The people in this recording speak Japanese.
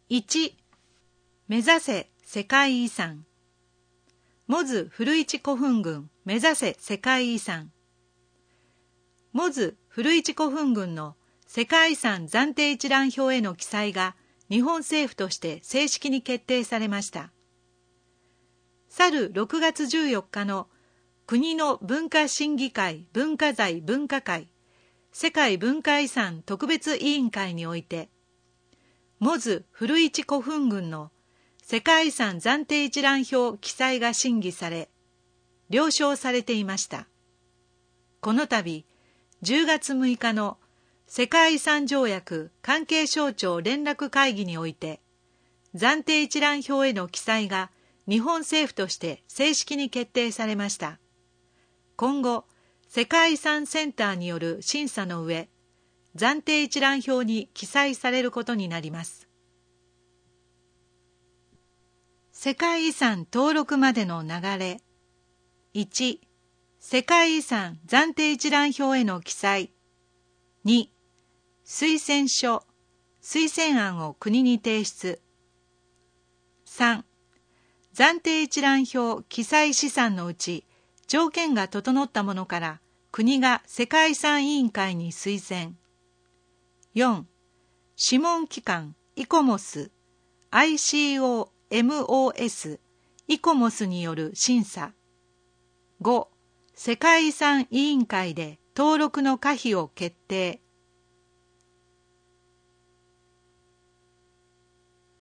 1、目指せ世界遺産。モズ古市古墳群目指せ世界遺産。モズ古市古墳群の世界遺産暫定一覧表への記載が日本政府として正式に決定されました。去る6月14日の国の文化審議会文化財分科会世界文化遺産特別委員会において、モズ古市古墳群の世界遺産暫定一覧表記載が審議され、了承されていました。この度、10月6日の世界遺産条約関係省庁連絡会議において、暫定一覧表への記載が日本政府として正式に決定されました。今後、世界遺産センターによる審査の上、暫定一覧表に記載されることになります。世界遺産登録までの流れ。1、世界遺産暫定一覧表への記載。2、推薦書、推薦案を国に提出。3、暫定一覧表記載資産のうち、条件が整ったものから国が世界遺産委員会に推薦。4、諮問機関イコモス、ICOMOS、イコモスによる審査。5、世界遺産委員会で登録の可否を決定。